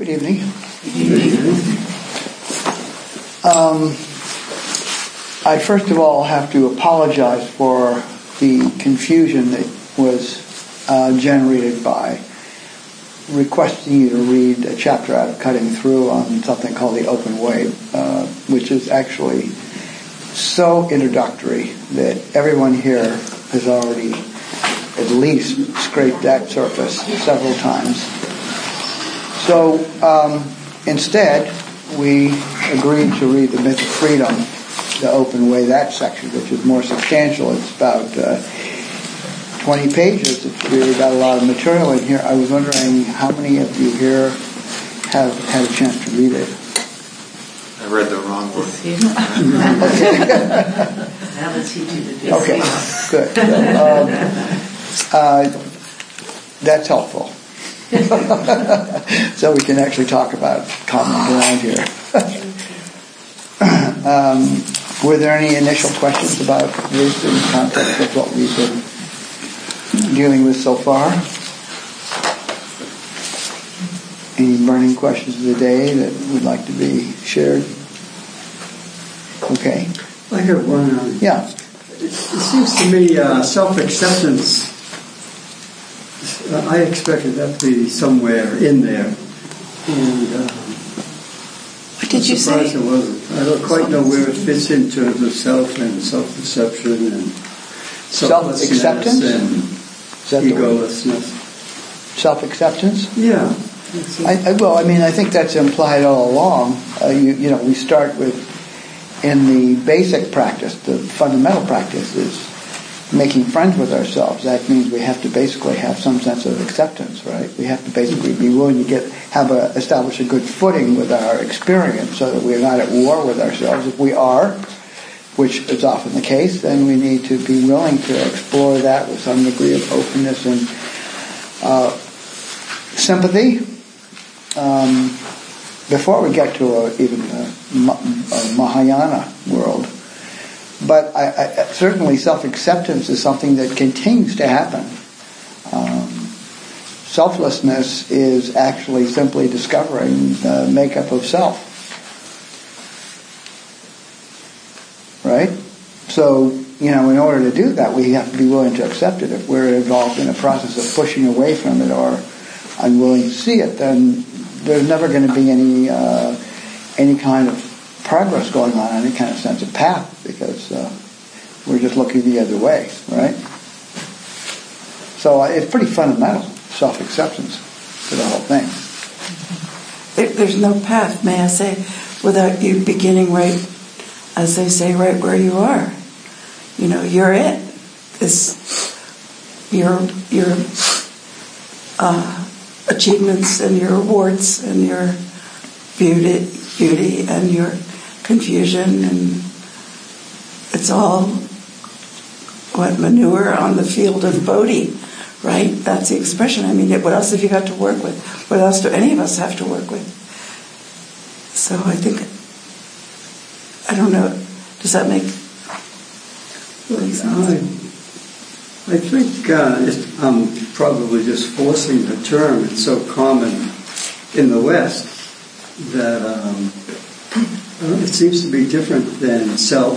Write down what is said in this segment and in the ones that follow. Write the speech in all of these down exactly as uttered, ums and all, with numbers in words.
Good evening. Um, I first of all have to apologize for the confusion that was uh, generated by requesting you to read a chapter out of Cutting Through on something called the Open Way, uh, which is actually so introductory that everyone here has already at least scraped that surface several times. So um, instead, we agreed to read The Myth of Freedom, the Open Way, that section, which is more substantial. It's about uh, twenty pages. It's really got a lot of material in here. I was wondering how many of you here have had a chance to read it? I read the wrong book. Now let's teach you to do Okay, good. So, um, uh, that's helpful. So we can actually talk about common ground here. um, were there any initial questions about this in the context of what we've been dealing with so far? Any burning questions of the day that would like to be shared? Okay. I have one. Uh, yeah. It, it seems to me uh, self-acceptance, uh, I expected that to be somewhere in there. And uh, what did you say? It wasn't. I don't quite know where it fits in terms of self and self-deception and self-acceptance and egolessness. Self-acceptance? Yeah. I, I, well, I mean, I think that's implied all along. Uh, you, you know, we start with, in the basic practice, the fundamental practice is making friends with ourselves. That means we have to basically have some sense of acceptance, right? We have to basically be willing to get have a establish a good footing with our experience, so that we're not at war with ourselves. If we are, which is often the case, then we need to be willing to explore that with some degree of openness and uh, sympathy. Um, before we get to a, even a, a Mahayana world. But I, I, certainly self-acceptance is something that continues to happen. Um, selflessness is actually simply discovering the makeup of self. Right? So, you know, in order to do that, we have to be willing to accept it. If we're involved in a process of pushing away from it or unwilling to see it, then there's never going to be any uh, any kind of progress going on, any kind of sense of path, because uh, we're just looking the other way, right? So uh, it's pretty fundamental, self-acceptance to the whole thing. There, there's no path, may I say, without you beginning right, as they say, right where you are. You know, you're it. This, your your uh, achievements and your awards and your beauty, beauty and your confusion, and it's all what manure on the field of Bodhi, right? That's the expression. I mean, what else have you got to work with? What else do any of us have to work with? So I think, I don't know, does that make, make sense? I think uh, it, I'm probably just forcing the term. It's so common in the West that um, it seems to be different than self,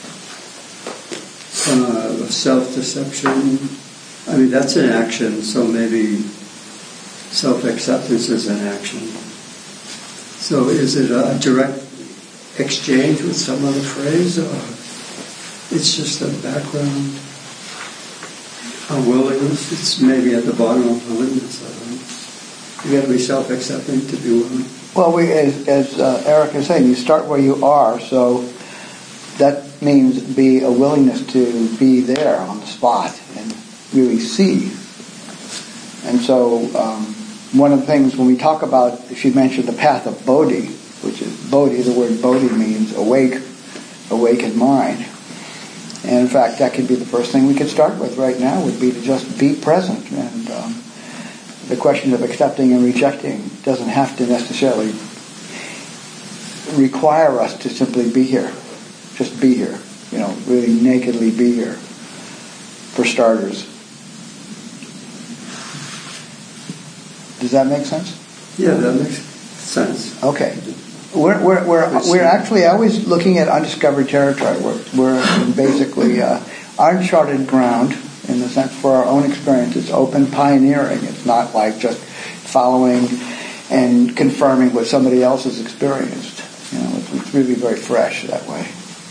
uh, self-deception. I mean, that's an action, so maybe self-acceptance is an action. So is it a direct exchange with some other phrase, or it's just a background? A willingness, it's maybe at the bottom of willingness, I don't know. You got to be self-accepting to be willing. Well, we, as, as uh, Eric is saying, you start where you are, so that means be a willingness to be there on the spot and really see. And so um, one of the things when we talk about, if you mentioned the path of Bodhi, which is Bodhi, the word Bodhi means awake, awakened mind. And in fact, that could be the first thing we could start with right now, would be to just be present. And um, the question of accepting and rejecting doesn't have to necessarily require us to simply be here. Just be here. You know, really nakedly be here, for starters. Does that make sense? Yeah, that makes sense. Okay. We're, we're, we're, we're actually always looking at undiscovered territory. We're, we're basically uh, uncharted ground in the sense for our own experience. It's open pioneering. It's not like just following and confirming what somebody else has experienced. You know, it's, it's really very fresh that way.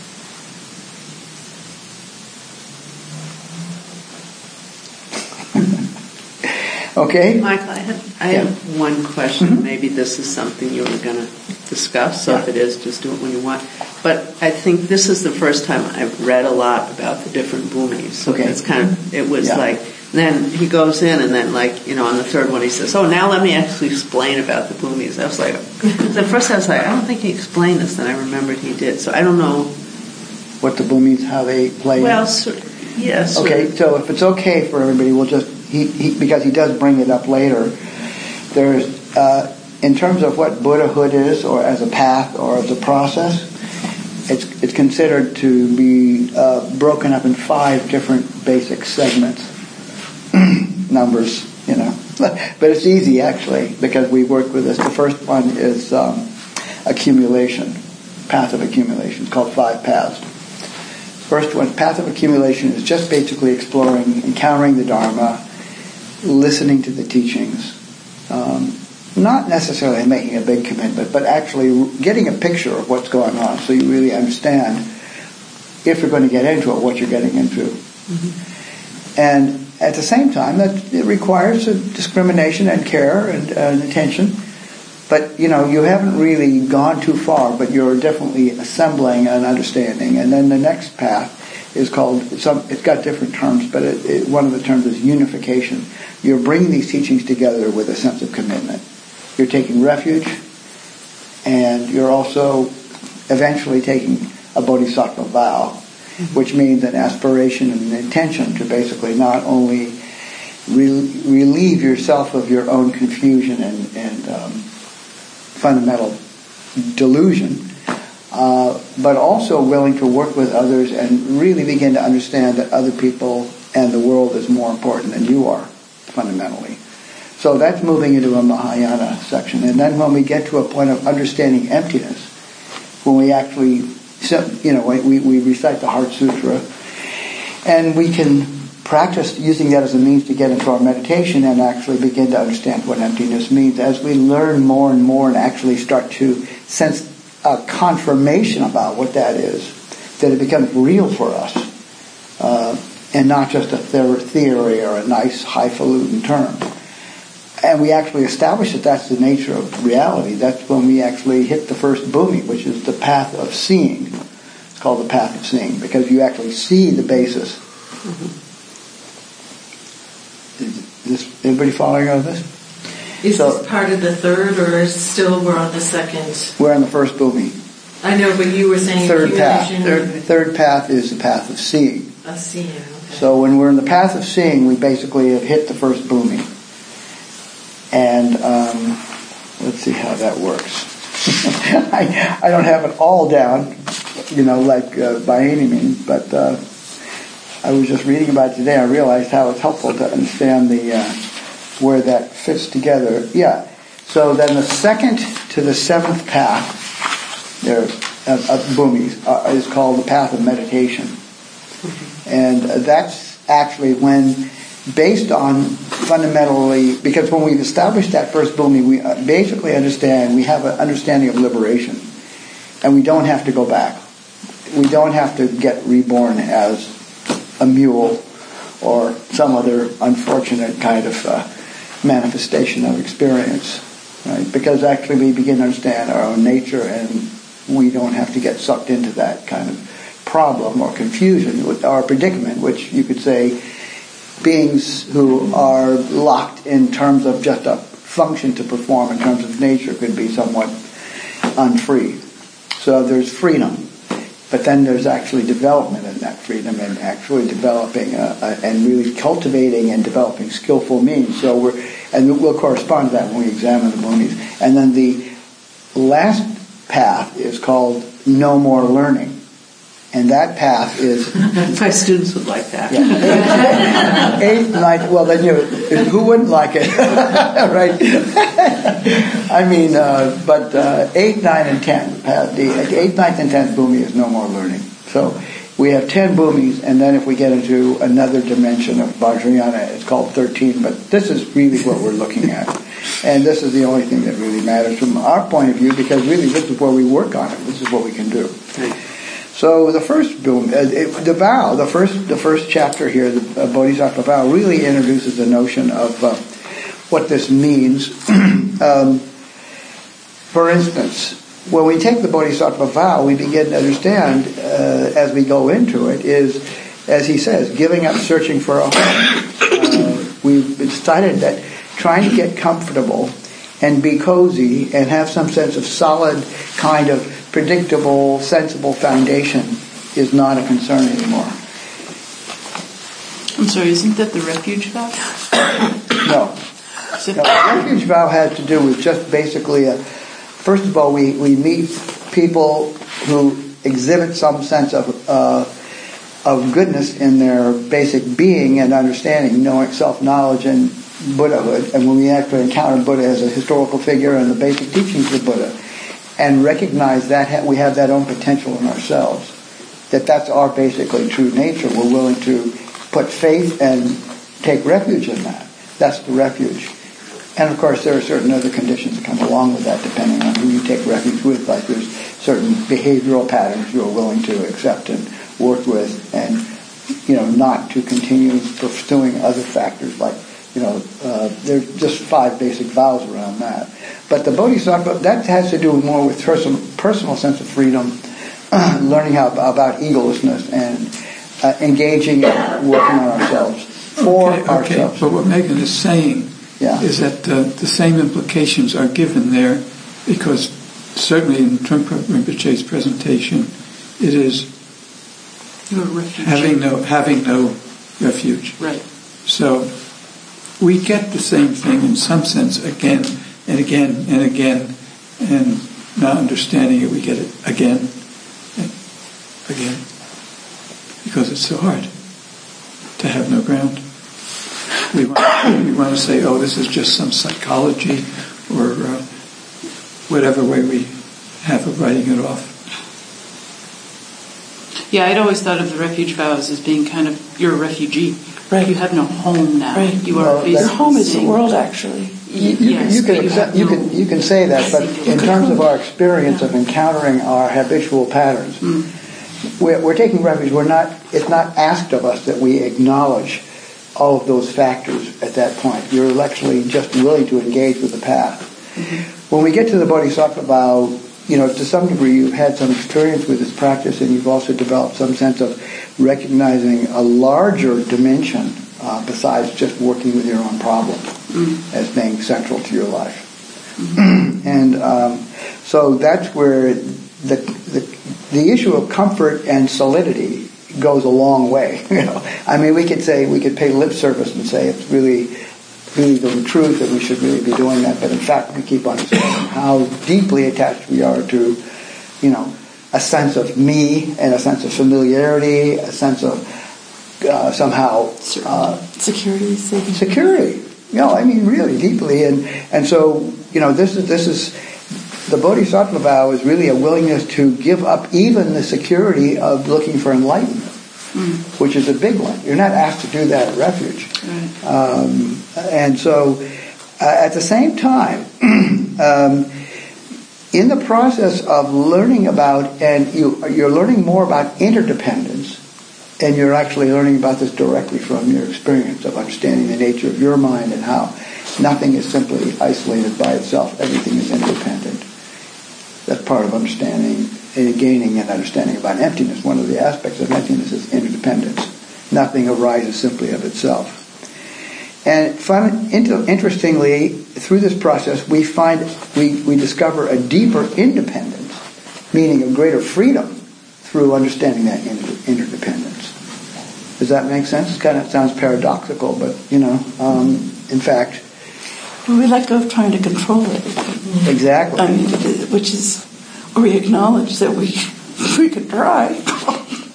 Okay? Michael, I have, I Yeah. have one question. Mhm. Maybe this is something you were going to discuss, so if Yeah. it is, just do it when you want. But I think this is the first time I've read a lot about the different boomies. So Okay. it's kind of, it was Yeah. like, then he goes in and then like, you know, on the third one he says, oh, now let me actually explain about the boomies. I was like, at first I was like, I don't think he explained this. Then I remembered he did. So I don't know. What the boomies, how they play. Well, so, yes. Okay, so if it's okay for everybody, we'll just, he, he, because he does bring it up later, there's, uh, in terms of what Buddhahood is, or as a path, or as a process, it's, it's considered to be uh, broken up in five different basic segments. Numbers, you know. But it's easy, actually, because we work with this. The first one is um, accumulation, path of accumulation. It's called Five Paths. First one, path of accumulation, is just basically exploring, encountering the Dharma, listening to the teachings, um, not necessarily making a big commitment, but actually getting a picture of what's going on so you really understand, if you're going to get into it, what you're getting into. Mm-hmm. And at the same time, that it requires a discrimination and care and, and attention. But, you know, you haven't really gone too far, but you're definitely assembling an understanding. And then the next path is called, some, it's got different terms, but it, it, one of the terms is unification. You're bringing these teachings together with a sense of commitment. You're taking refuge, and you're also eventually taking a bodhisattva vow, which means an aspiration and an intention to basically not only re- relieve yourself of your own confusion and, and um, fundamental delusion, uh, but also willing to work with others and really begin to understand that other people and the world is more important than you are, fundamentally. So that's moving into a Mahayana section. And then when we get to a point of understanding emptiness, when we actually, you know, we, we recite the Heart Sutra, and we can practice using that as a means to get into our meditation and actually begin to understand what emptiness means. As we learn more and more and actually start to sense a confirmation about what that is, that it becomes real for us, uh, and not just a theory or a nice highfalutin term. And we actually establish that that's the nature of reality. That's when we actually hit the first bhumi, which is the path of seeing. It's called the path of seeing, because you actually see the basis. Mm-hmm. Is this, everybody following on this? Is so, this part of the third, or is still we're on the second? We're on the first bhumi. I know, but you were saying third path. Third, third path is the path of seeing. Of seeing. Okay. So when we're in the path of seeing, we basically have hit the first bhumi. And um, let's see how that works. I, I don't have it all down, you know, like uh, by any means, but uh, I was just reading about it today. I realized how it's helpful to understand the uh, where that fits together. Yeah. So then the second to the seventh path, there of, of bhumis, uh, is called the path of meditation, and uh, that's actually when, based on fundamentally, because when we've established that first bhumi, we basically understand, we have an understanding of liberation, and we don't have to go back. We don't have to get reborn as a mule or some other unfortunate kind of uh, manifestation of experience, right? Because actually we begin to understand our own nature, and we don't have to get sucked into that kind of problem or confusion with our predicament, which you could say beings who are locked in terms of just a function to perform in terms of nature could be somewhat unfree. So there's freedom, but then there's actually development in that freedom, and actually developing a, a, and really cultivating and developing skillful means. So we're, and we'll correspond to that when we examine the bhumis. And then the last path is called no more learning. And that path is... My students would like that. Yeah. Eighth, ninth, well then you, who wouldn't like it? Right? I mean, uh, but uh, eighth, ninth, and tenth, uh, the eighth, ninth, and tenth bhumi is no more learning. So we have ten bhumis, and then if we get into another dimension of Vajrayana, it's called thirteen, but this is really what we're looking at. And this is the only thing that really matters from our point of view, because really this is where we work on it. This is what we can do. Right. So the first boom, uh, it, the vow, the first, the first chapter here, the uh, Bodhisattva vow, really introduces the notion of uh, what this means. um, for instance, when we take the Bodhisattva vow, we begin to understand, uh, as we go into it, is, as he says, giving up searching for a home. Uh, we've decided that trying to get comfortable and be cozy and have some sense of solid kind of predictable, sensible foundation is not a concern anymore. I'm sorry, isn't that the refuge vow? No. no. The refuge vow has to do with just basically, a, first of all, we, we meet people who exhibit some sense of uh, of goodness in their basic being and understanding, knowing self-knowledge and Buddhahood. And when we actually encounter Buddha as a historical figure and the basic teachings of Buddha, and recognize that we have that own potential in ourselves, that that's our basically true nature. We're willing to put faith and take refuge in that. That's the refuge. And of course there are certain other conditions that come along with that depending on who you take refuge with. Like there's certain behavioral patterns you're willing to accept and work with, and you know, not to continue pursuing other factors like, you know, uh, there's just five basic vows around that. But the Bodhisattva, that has to do more with personal, personal sense of freedom, uh, learning how, about egolessness, and uh, engaging and working on ourselves, for okay, ourselves. Okay, but what Megan is saying yeah. is that uh, the same implications are given there, because certainly in Trungpa Rinpoche's presentation, it is having no having no refuge. Right. So we get the same thing in some sense again and again and again, and not understanding it, we get it again and again, because it's so hard to have no ground. We want, we want to say, oh, this is just some psychology or uh, whatever way we have of writing it off. Yeah, I'd always thought of the refuge vows as being kind of, you're a refugee. Right. You have no home now. Right. You are Well, basically Your home is the saying- world, actually. You, you, Yes, you, can but you accept, have you no can you can say that, but in terms of our experience of encountering our habitual patterns, Mm. we're, we're taking refuge. We're not. It's not asked of us that we acknowledge all of those factors at that point. You're actually just willing to engage with the path. Mm-hmm. When we get to the Bodhisattva vow, you know, to some degree you've had some experience with this practice, and you've also developed some sense of recognizing a larger dimension uh, besides just working with your own problem mm. as being central to your life. Mm-hmm. And um, so that's where the, the the issue of comfort and solidity goes a long way. You know, I mean, we could say we could pay lip service and say it's really, really the truth that we should really be doing that. But in fact, we keep understanding how deeply attached we are to, you know, a sense of me and a sense of familiarity, a sense of uh, somehow uh, security, safety. security. You know, I mean, really deeply, and and so you know, this is this is. The Bodhisattva vow is really a willingness to give up even the security of looking for enlightenment, mm. which is a big one. You're not asked to do that at refuge. Right. Um, and so, uh, at the same time, um, in the process of learning about, and you, you're learning more about interdependence, and you're actually learning about this directly from your experience of understanding the nature of your mind and how nothing is simply isolated by itself. Everything is interdependent. That's part of understanding, uh, gaining an understanding about emptiness. One of the aspects of emptiness is interdependence. Nothing arises simply of itself. And fun, inter, interestingly, through this process, we find we, we discover a deeper independence, meaning a greater freedom, through understanding that inter, interdependence. Does that make sense? It kind of sounds paradoxical, but you know, um, in fact. We let go of trying to control it. Exactly. I mean, which is, we acknowledge that we we can try.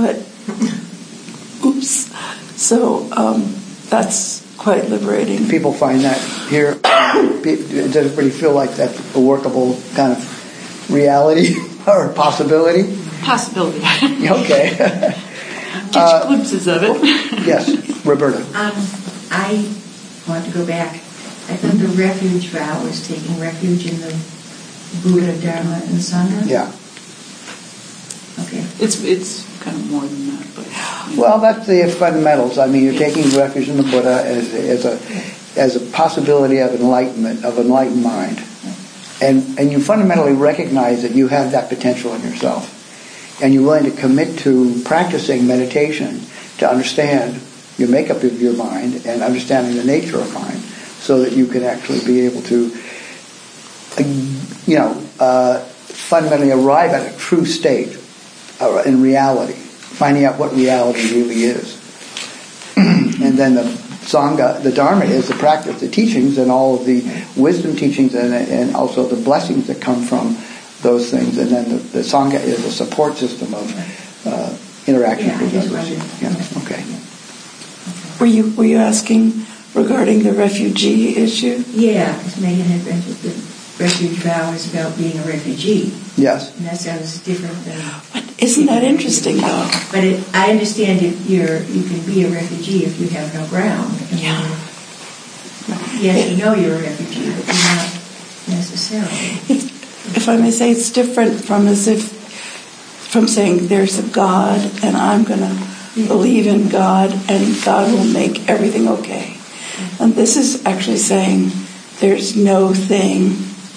but oops. So um, that's quite liberating. People find that here. Does everybody feel like that's a workable kind of reality or possibility? Possibility. Okay. Get Uh, glimpses of it. Yes, Roberta. Um, I want to go back. I thought the refuge vow was taking refuge in the Buddha, Dharma, and Sangha. Yeah. Okay. It's it's kind of more than that, but yeah. Well, that's the fundamentals. I mean, you're taking refuge in the Buddha as, as a as a possibility of enlightenment, of enlightened mind, and and you fundamentally recognize that you have that potential in yourself, and you're willing to commit to practicing meditation to understand your makeup of your mind and understanding the nature of mind, so that you can actually be able to, you know, uh, fundamentally arrive at a true state uh, in reality, finding out what reality really is. And then the Sangha, the Dharma, is the practice, the teachings, and all of the wisdom teachings, and, and also the blessings that come from those things. And then the, the Sangha is a support system of uh, interaction Yeah, with I just others. wondered. Yeah. Okay. Were you were you asking regarding the refugee issue? Yeah, because Megan had mentioned the refuge vow is about being a refugee. Yes. And that sounds different than... But isn't that interesting, though? But it, I understand if you're, you can be a refugee if you have no ground. And Yeah. Yes, you know you're a refugee, but you're not necessarily. It's, if I may say, it's different from as if from saying there's a God and I'm going to believe in God and God will make everything okay. And this is actually saying there's no thing,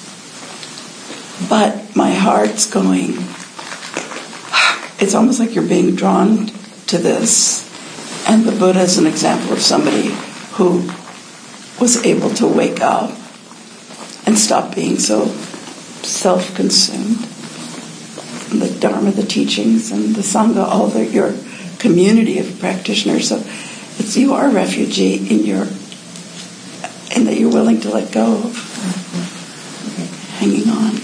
but my heart's going. It's almost like you're being drawn to this. And the Buddha is an example of somebody who was able to wake up and stop being so self-consumed. And the Dharma, the teachings, and the Sangha, all the, your community of practitioners. So it's you are a refugee in your, and that you're willing to let go of hanging on.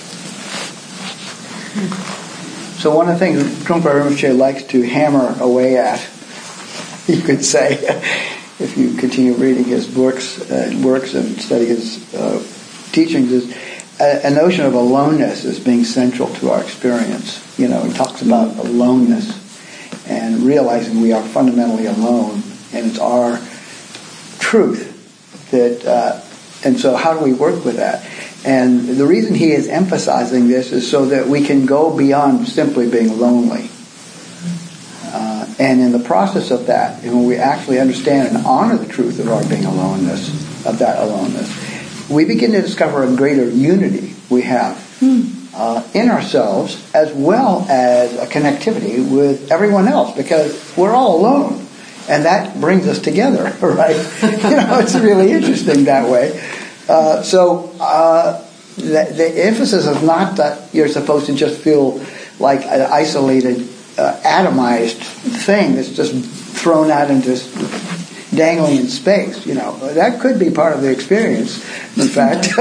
So one of the things Trungpa Rinpoche likes to hammer away at, you could say, if you continue reading his books, uh, works and study his uh, teachings, is a, a notion of aloneness as being central to our experience. You know, he talks about aloneness and realizing we are fundamentally alone, and it's our truth that. Uh, and so, how do we work with that? And the reason he is emphasizing this is so that we can go beyond simply being lonely. Uh, and in the process of that, when we actually understand and honor the truth of our being aloneness, of that aloneness, we begin to discover a greater unity we have uh, in ourselves, as well as a connectivity with everyone else, because we're all alone. And that brings us together, right? You know, it's really interesting that way. Uh, so uh, the, the emphasis is not that you're supposed to just feel like an isolated, uh, atomized thing that's just thrown out and just dangling in space. You know, that could be part of the experience, in fact.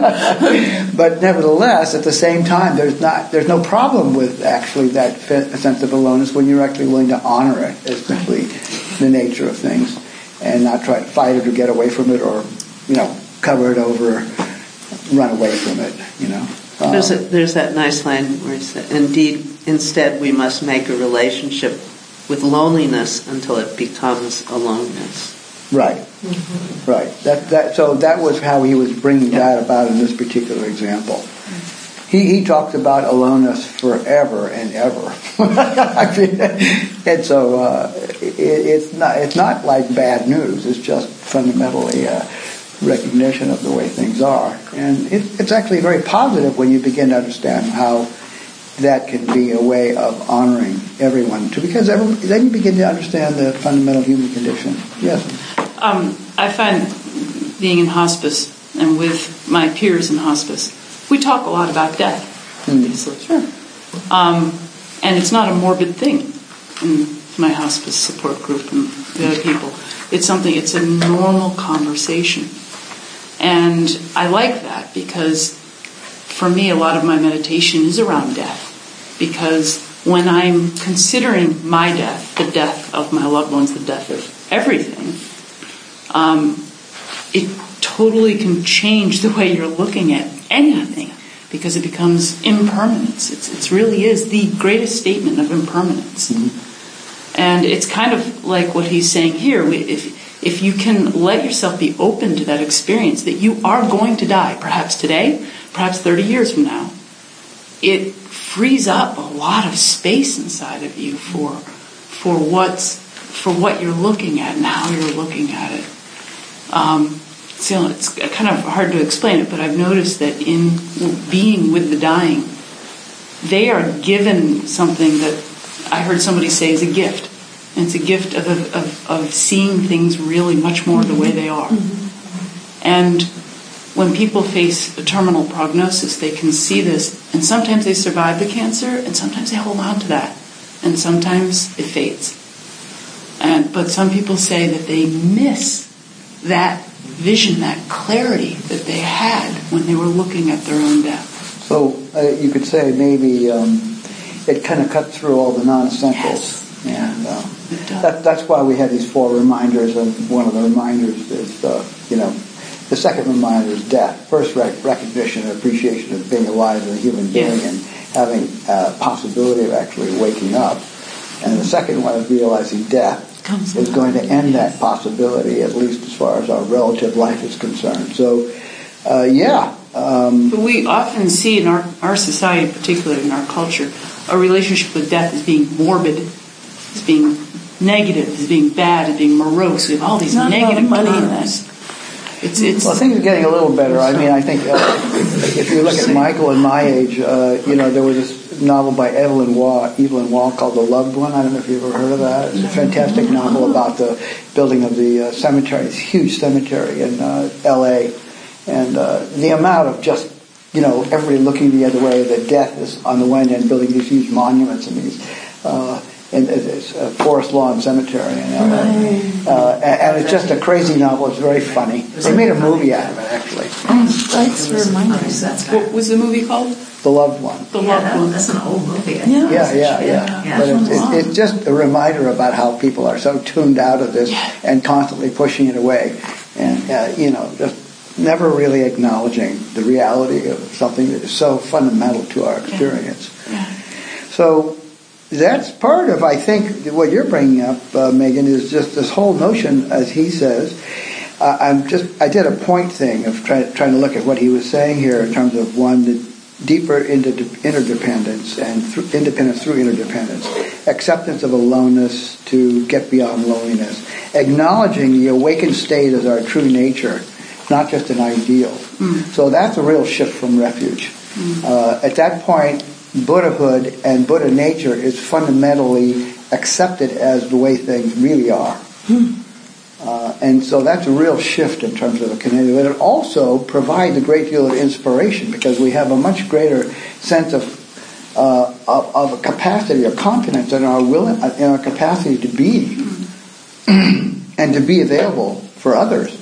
But nevertheless, at the same time, there's not there's no problem with actually that sense of aloneness when you're actually willing to honor it as simply the nature of things, and not try to fight it or get away from it, or, you know, cover it over, run away from it, you know. Um, there's, a, there's that nice line where he said, indeed, instead we must make a relationship with loneliness until it becomes aloneness. Right, mm-hmm. right. That that so that was how he was bringing that about in this particular example. He he talks about aloneness forever and ever. I mean, and so uh, it, it's not it's not like bad news. It's just fundamentally a recognition of the way things are, and it, it's actually very positive when you begin to understand how that can be a way of honoring everyone too, because every, then you begin to understand the fundamental human condition. Yes. Um, I find being in hospice and with my peers in hospice, we talk a lot about death, obviously. Sure. Um, and it's not a morbid thing in my hospice support group and the other people. It's something, it's a normal conversation. And I like that because for me, a lot of my meditation is around death, because when I'm considering my death, the death of my loved ones, the death of everything, um, it totally can change the way you're looking at anything, because it becomes impermanence. It's, it really is the greatest statement of impermanence. Mm-hmm. And it's kind of like what he's saying here. We, if if you can let yourself be open to that experience, that you are going to die, perhaps today, perhaps thirty years from now, it frees up a lot of space inside of you for for what's for what you're looking at and how you're looking at it. Um, so it's kind of hard to explain it, but I've noticed that in being with the dying, they are given something that I heard somebody say is a gift. And it's a gift of, of, of seeing things really much more the way they are. Mm-hmm. And when people face a terminal prognosis, they can see this, and sometimes they survive the cancer, and sometimes they hold on to that, and sometimes it fades. And but some people say that they miss that vision, that clarity that they had when they were looking at their own death. So uh, you could say maybe um, it kind of cut through all the non-essentials. Yes. And uh, that, that's why we had these four reminders, and one of the reminders is, uh, you know, the second reminder is death. First, rec- recognition and appreciation of being alive as a human being, yes, and having a possibility of actually waking up. And the second one is realizing death Comes is going to end yes. that possibility, at least as far as our relative life is concerned. So, uh, yeah. Um, but we often see in our, our society, particularly in our culture, a relationship with death as being morbid, as being negative, as being bad, as being morose. We have all these Not negative money terms. It's, it's, well, things are getting a little better. I mean, I think uh, if you look at Michael and my age, uh, you know, there was this novel by Evelyn Waugh, Evelyn Waugh called The Loved One. I don't know if you've ever heard of that. It's a fantastic novel about the building of the uh, cemetery, this huge cemetery in uh, L A And uh, the amount of just, you know, everybody looking the other way, that death is on the one end building these huge monuments and these... Uh, And it's a Forest Lawn Cemetery in L A Uh, and, and it's just a crazy novel. It's very funny. They made a movie out of it, actually. Thanks for reminding us. What was the movie called? The Loved One. The yeah, Loved that, One. That's an old movie. Yeah, yeah, yeah. yeah. yeah. But it's, it's, it's just a reminder about how people are so tuned out of this and constantly pushing it away. And, uh, you know, just never really acknowledging the reality of something that is so fundamental to our experience. Yeah. Yeah. So... that's part of, I think, what you're bringing up, uh, Megan, is just this whole notion, as he says. Uh, I'm just, I did a point thing of try, trying to look at what he was saying here in terms of one, the deeper inter- interdependence and th- independence through interdependence, acceptance of aloneness to get beyond loneliness, acknowledging the awakened state as our true nature, not just an ideal. Mm. So that's a real shift from refuge. Mm. Uh, at that point, Buddhahood and Buddha nature is fundamentally accepted as the way things really are. Hmm. Uh, and so that's a real shift in terms of a connection. But it also provides a great deal of inspiration, because we have a much greater sense of uh, of, of a capacity or confidence in our will, in our capacity to be and to be available for others.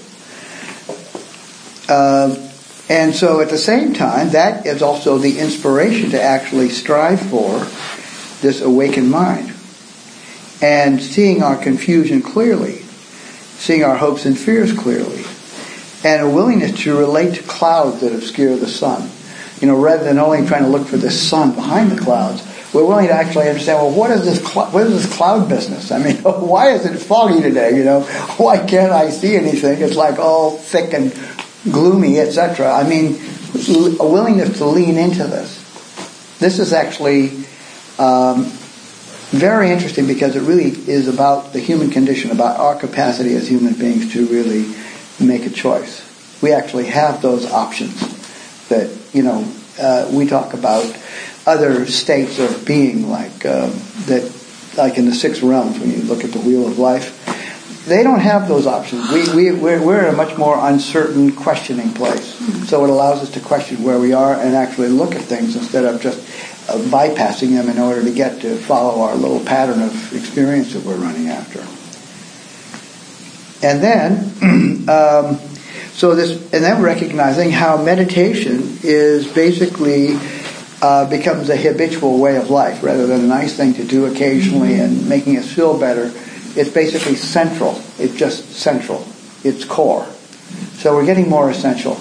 Uh, And so at the same time, that is also the inspiration to actually strive for this awakened mind. And seeing our confusion clearly, seeing our hopes and fears clearly, and a willingness to relate to clouds that obscure the sun. You know, rather than only trying to look for the sun behind the clouds, we're willing to actually understand, well, what is this cl- what is this cloud business? I mean, why is it foggy today? You know, why can't I see anything? It's like all thick and gloomy, et cetera. I mean, a willingness to lean into this. This is actually um, very interesting, because it really is about the human condition, about our capacity as human beings to really make a choice. We actually have those options that, you know, uh, we talk about other states of being, like uh, that, like in the six realms, when you look at the wheel of life. They don't have those options. We, we, we're, we're in a much more uncertain, questioning place. So it allows us to question where we are and actually look at things instead of just uh, bypassing them in order to get to follow our little pattern of experience that we're running after. And then, um, so this, and then recognizing how meditation is basically uh, becomes a habitual way of life rather than a nice thing to do occasionally and making us feel better. It's basically central. It's just central. It's core. So we're getting more essential.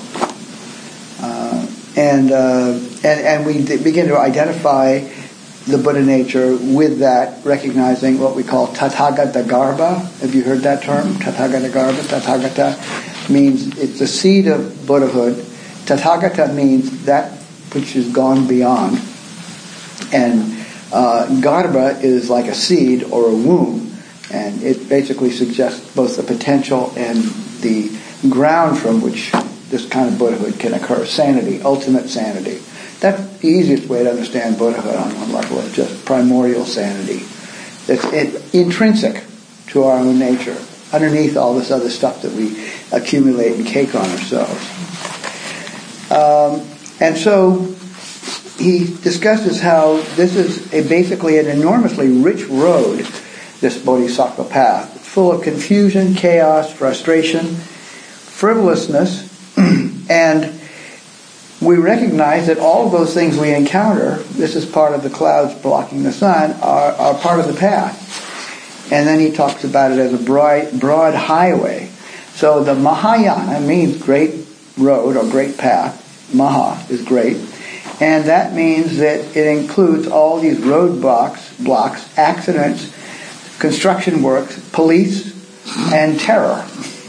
Uh, and, uh, and and we d- begin to identify the Buddha nature with that, recognizing what we call Tathagata Garbha. Have you heard that term? Tathagata Garbha. Tathagata means it's the seed of Buddhahood. Tathagata means that which has gone beyond. And uh, Garbha is like a seed or a womb. And it basically suggests both the potential and the ground from which this kind of Buddhahood can occur. Sanity, ultimate sanity. That's the easiest way to understand Buddhahood on one level. It's just primordial sanity. It's it, intrinsic to our own nature, underneath all this other stuff that we accumulate and cake on ourselves. Um, and so he discusses how this is a, basically an enormously rich road, this Bodhisattva path, full of confusion, chaos, frustration, frivolousness, and we recognize that all of those things we encounter, this is part of the clouds blocking the sun, are, are part of the path. And then he talks about it as a broad, broad highway. So the Mahayana means great road or great path. Maha is great. And that means that it includes all these roadblocks, blocks, accidents, construction works, police, and terror.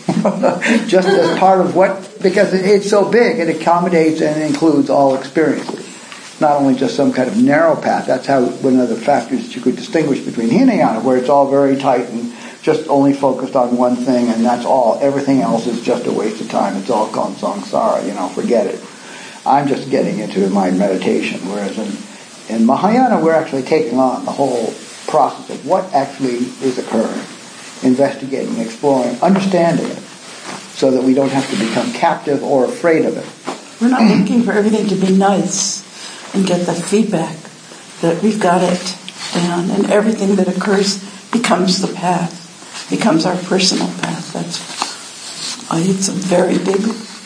Just as part of what, because it's so big, it accommodates and includes all experiences. Not only just some kind of narrow path. That's how one of the factors that you could distinguish between Hinayana, where it's all very tight and just only focused on one thing, and that's all. Everything else is just a waste of time. It's all gone samsara, you know, forget it. I'm just getting into my meditation. Whereas in, in Mahayana, we're actually taking on the whole process of what actually is occurring. Investigating, exploring, understanding it, so that we don't have to become captive or afraid of it. We're not looking for everything to be nice and get the feedback that we've got it down, and everything that occurs becomes the path, becomes our personal path. That's why it's a very big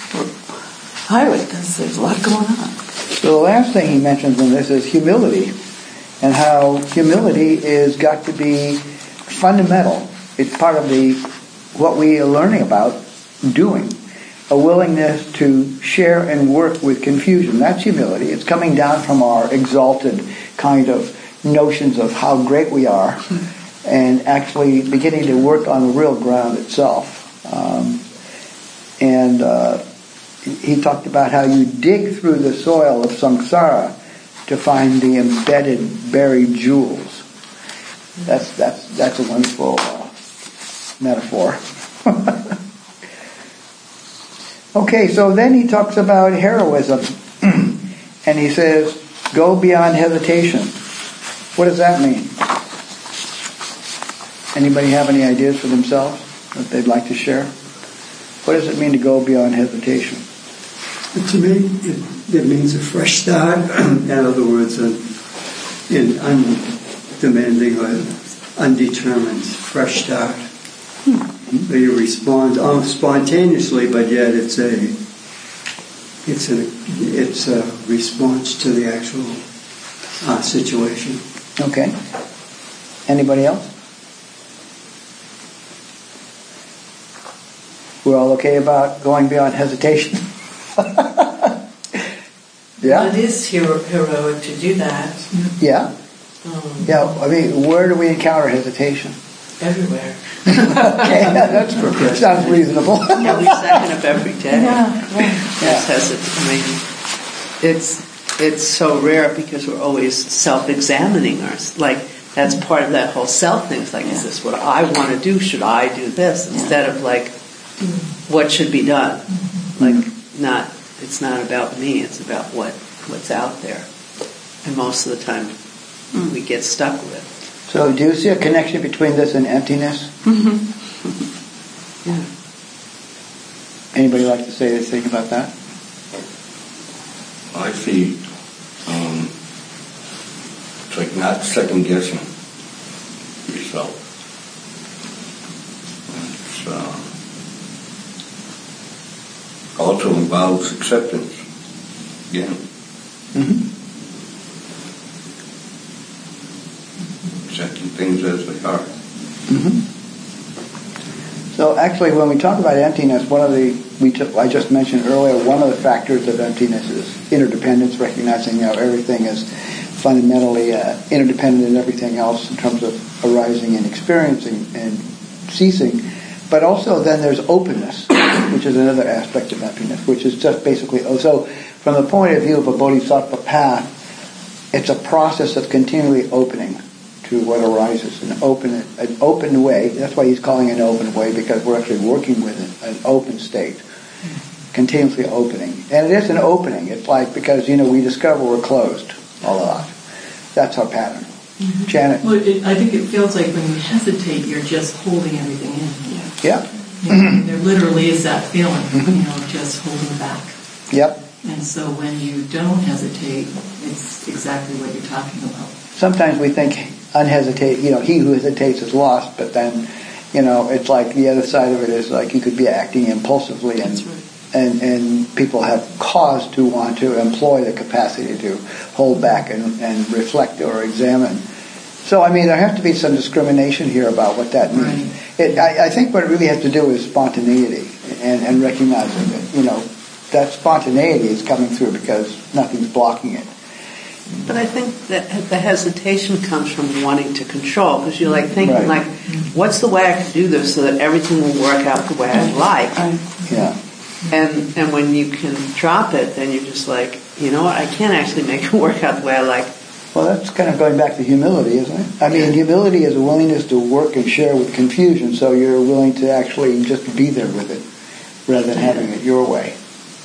highway, because there's a lot going on. So the last thing he mentions in this is humility, and how humility is got to be fundamental. It's part of the what we are learning about doing. A willingness to share and work with confusion. That's humility. It's coming down from our exalted kind of notions of how great we are and actually beginning to work on the real ground itself. Um, and uh, he talked about how you dig through the soil of samsara to find the embedded, buried jewels. That's, that's, that's a wonderful uh, metaphor. Okay, so then he talks about heroism, and he says, go beyond hesitation. What does that mean? Anybody have any ideas for themselves that they'd like to share? What does it mean to go beyond hesitation? To me, it, it means a fresh start. In other words, an, an undemanding or undetermined fresh start. Where you respond um, spontaneously, but yet it's a it's a it's a response to the actual uh, situation. Okay. Anybody else? We're all okay about going beyond hesitation? Yeah. Well, it is hero- heroic to do that. Yeah. Um, Yeah. I mean, where do we encounter hesitation? Everywhere. Okay, that's that sounds reasonable. Every second of every day. Yeah, yeah. Yes, has it. I mean, it's it's so rare because we're always self-examining us. Like that's part of that whole self thing. It's like, is this what I want to do? Should I do this instead of like what should be done? Like not. It's not about me. It's about what what's out there. And most of the time, we get stuck with. So do you see a connection between this and emptiness? Mm-hmm. Yeah. Anybody like to say anything about that? I see, um, it's like not second guessing yourself. It's uh, also involves acceptance again. Mm-hmm. and things as they are. Mm-hmm. So actually, when we talk about emptiness, one of the we took, I just mentioned earlier, one of the factors of emptiness is interdependence, recognizing how everything is fundamentally uh, interdependent in everything else in terms of arising and experiencing and ceasing. But also then there's openness, which is another aspect of emptiness, which is just basically, oh, so from the point of view of a bodhisattva path, it's a process of continually opening to what arises, an open, an open way. That's why he's calling it an open way, because we're actually working with an, an open state, continuously opening. And it is an opening. It's like, because, you know, we discover we're closed a lot. That's our pattern. Mm-hmm. Janet? Well, it, I think it feels like when you hesitate, you're just holding everything in. Yeah. You know, there literally is that feeling, mm-hmm. you know, just holding back. Yep. And so when you don't hesitate, it's exactly what you're talking about. Sometimes we think unhesitate, you know, he who hesitates is lost, but then, you know, it's like the other side of it is like you could be acting impulsively, and right. and, and people have cause to want to employ the capacity to hold back and, and reflect or examine. So, I mean, there has to be some discrimination here about what that means. Right. It, I, I think what it really has to do is spontaneity and, and recognizing that, you know, that spontaneity is coming through because nothing's blocking it. But I think that the hesitation comes from wanting to control, because you're like thinking, right. like, what's the way I can do this so that everything will work out the way I'd like? Yeah. And and when you can drop it, then you're just like, you know what, I can't actually make it work out the way I like. Well, that's kind of going back to humility, isn't it? I mean, humility is a willingness to work and share with confusion, so you're willing to actually just be there with it, rather than having it your way.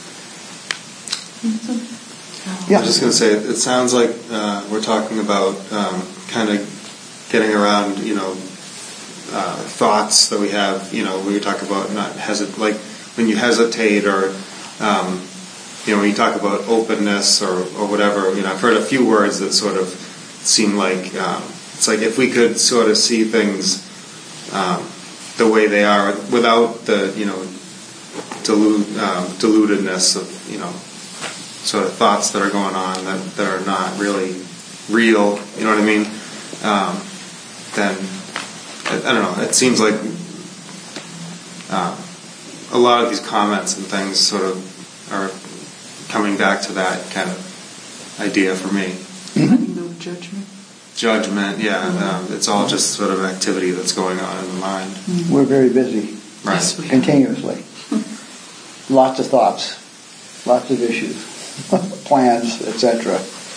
Yeah. I was just going to say, it, it sounds like uh, we're talking about um, kind of getting around, you know, uh, thoughts that we have. You know, we talk about not hesitate, like when you hesitate, or um, you know, when you talk about openness or, or whatever. You know, I've heard a few words that sort of seem like um, it's like if we could sort of see things um, the way they are without the, you know, dilute, um, dilutedness of, you know, sort of thoughts that are going on that, that are not really real, you know what I mean? Um, then, I, I don't know, it seems like uh, a lot of these comments and things sort of are coming back to that kind of idea for me. Mm-hmm. No judgment. Judgment, yeah. Mm-hmm. Um, it's all just sort of activity that's going on in the mind. Mm-hmm. We're very busy. Right. Yes, we continuously. Lots of thoughts, lots of issues. Plans, et cetera.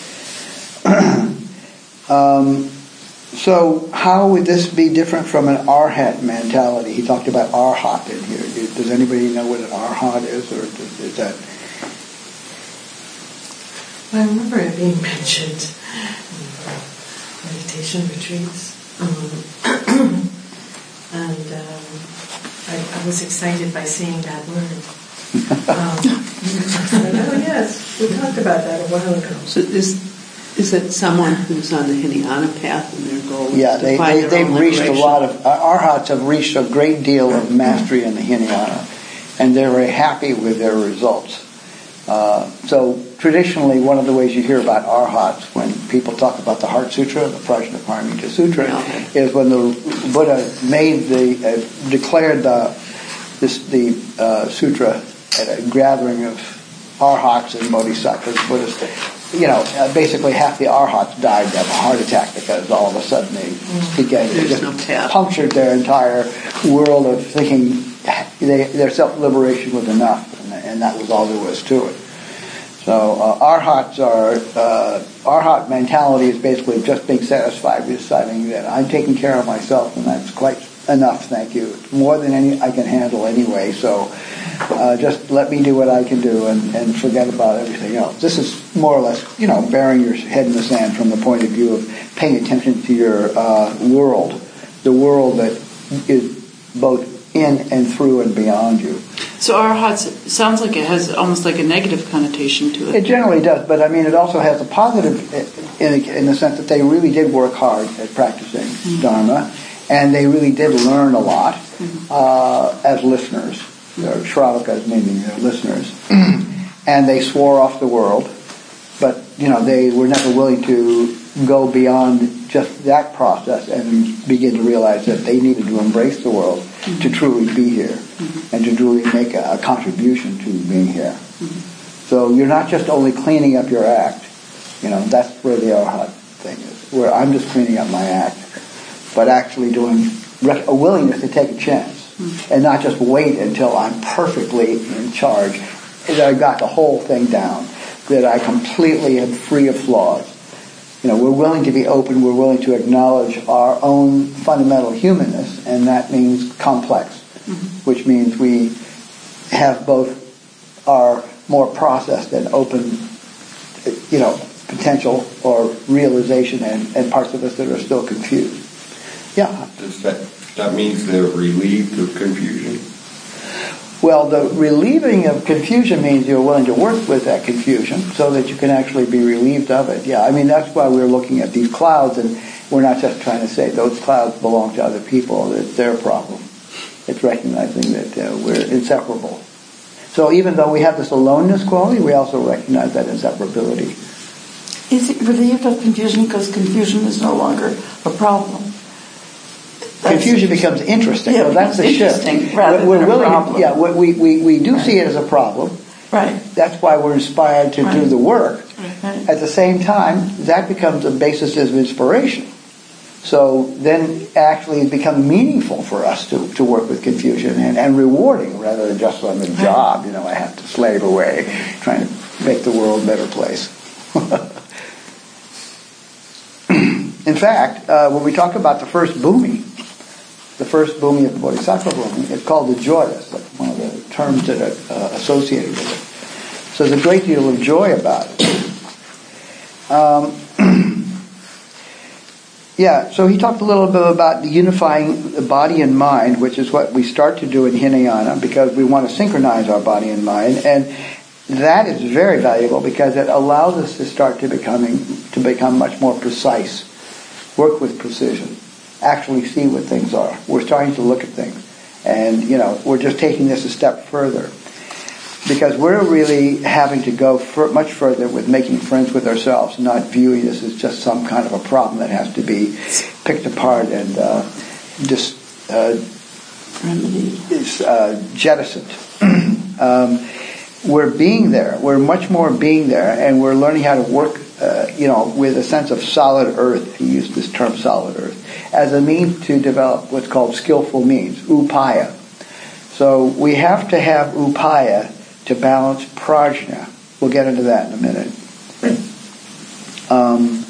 um, so, how would this be different from an arhat mentality? He talked about arhat in here. Does anybody know what an arhat is, or is that? I remember it being mentioned in meditation retreats, um, and um, I, I was excited by seeing that word. um, oh yes, we talked about that a while ago. So is is it someone who's on the Hinayana path and their goal is yeah, to they, find they, their they've own reached liberation? a lot of, uh, arhats have reached a great deal of mastery in the Hinayana, and they're very happy with their results. Uh, so traditionally, one of the ways you hear about arhats when people talk about the Heart Sutra, the Prajnaparamita Sutra, okay. is when the Buddha made the, uh, declared the, this, the uh, sutra at a gathering of arhats and bodhisattvas, Buddhists. You know, uh, basically half the arhats died of a heart attack because all of a sudden they mm. began to just no punctured their entire world of thinking they, their self-liberation was enough, and, and that was all there was to it. So uh, arhats are, uh, arhat mentality is basically just being satisfied with deciding that I'm taking care of myself and that's quite enough, thank you. It's more than any I can handle anyway, so uh, just let me do what I can do and, and forget about everything else. This is more or less, you know, burying your head in the sand from the point of view of paying attention to your uh, world, the world that is both in and through and beyond you. So arhats sounds like it has almost like a negative connotation to it. It generally does, but I mean, it also has a positive in, in the sense that they really did work hard at practicing mm-hmm. Dharma, and they really did learn a lot mm-hmm. uh, as listeners. They're Shravakas, meaning they're listeners, and they swore off the world, but you know they were never willing to go beyond just that process and begin to realize that they needed to embrace the world mm-hmm. to truly be here mm-hmm. and to truly make a, a contribution to being here. Mm-hmm. So you're not just only cleaning up your act. You know, that's where the Arhat thing is, where I'm just cleaning up my act, but actually doing a willingness to take a chance mm-hmm. and not just wait until I'm perfectly in charge, that I got the whole thing down, that I completely am free of flaws. You know, we're willing to be open, we're willing to acknowledge our own fundamental humanness, and that means complex, mm-hmm. which means we have both our more processed and open, you know, potential or realization and, and parts of us that are still confused. Yeah. Does that, that means they're relieved of confusion? Well, the relieving of confusion means you're willing to work with that confusion so that you can actually be relieved of it. Yeah, I mean, that's why we're looking at these clouds, and we're not just trying to say those clouds belong to other people, it's their problem. It's recognizing that uh, we're inseparable. So even though we have this aloneness quality, we also recognize that inseparability. Is it relieved of confusion because confusion is no longer a problem? That's confusion becomes interesting. Yeah, so that's the interesting shift. rather we're than willing, a problem. Yeah, we, we, we do see it as a problem. Right. That's why we're inspired to right. do the work. Right. At the same time, that becomes a basis of inspiration. So then actually it becomes meaningful for us to, to work with confusion and, and rewarding rather than just on the job. You know, I have to slave away trying to make the world a better place. In fact, uh, when we talk about the first bhumi, the first bhumi of the Bodhisattva bhumi, it's called the joy. That's like one of the terms that are uh, associated with it. So there's a great deal of joy about it. Um, yeah, so he talked a little bit about the unifying the body and mind, which is what we start to do in Hinayana because we want to synchronize our body and mind, and that is very valuable because it allows us to start to becoming to become much more precise, work with precision, actually see what things are. We're starting to look at things, and you know we're just taking this a step further because we're really having to go for much further with making friends with ourselves, not viewing this as just some kind of a problem that has to be picked apart and uh, just uh, is uh, jettisoned. um, We're being there. We're much more being there, and we're learning how to work, uh, you know, with a sense of solid earth. He used this term, solid earth, as a means to develop what's called skillful means, upaya. So we have to have upaya to balance prajna. We'll get into that in a minute. Um,